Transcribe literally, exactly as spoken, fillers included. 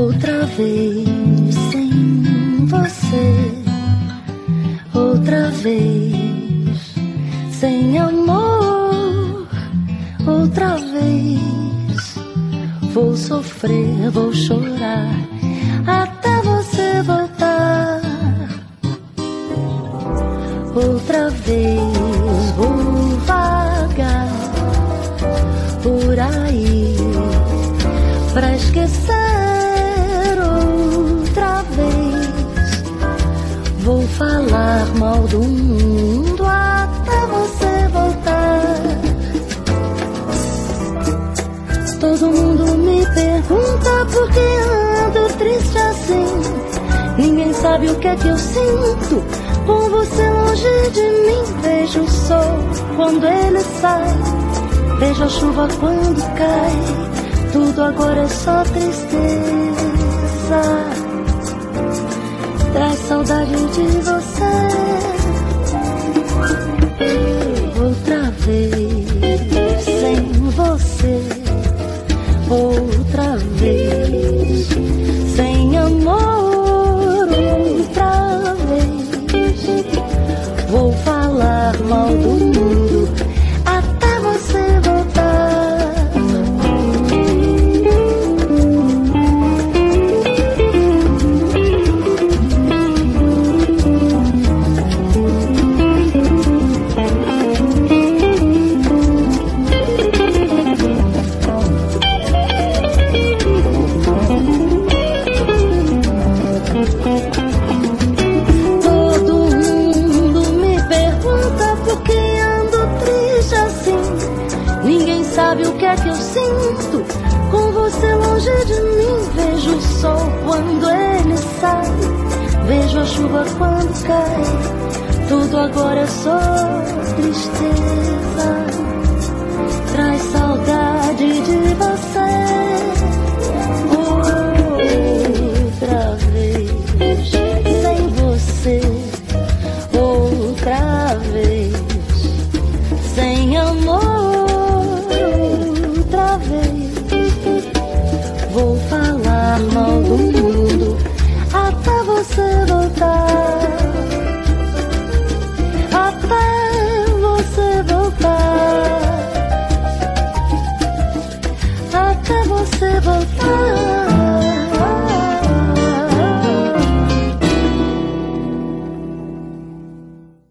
Outra vez sem você, outra vez sem amor, outra vez vou sofrer, vou chorar até você voltar. Outra vez vou vagar por aí pra esquecer. Outra vez vou falar mal do mundo até você voltar. Todo mundo me pergunta por que ando triste assim. Ninguém sabe o que é que eu sinto com você longe de mim. Vejo o sol quando ele sai, vejo a chuva quando cai. Tudo agora é só tristeza. Traz saudade de você. Outra vez sem você, outra vez sem amor, outra vez vou falar mal do mundo até você voltar. Sabe o que é que eu sinto com você longe de mim? Vejo o sol quando ele sai, vejo a chuva quando cai. Tudo agora é só tristeza. Traz saudade de você.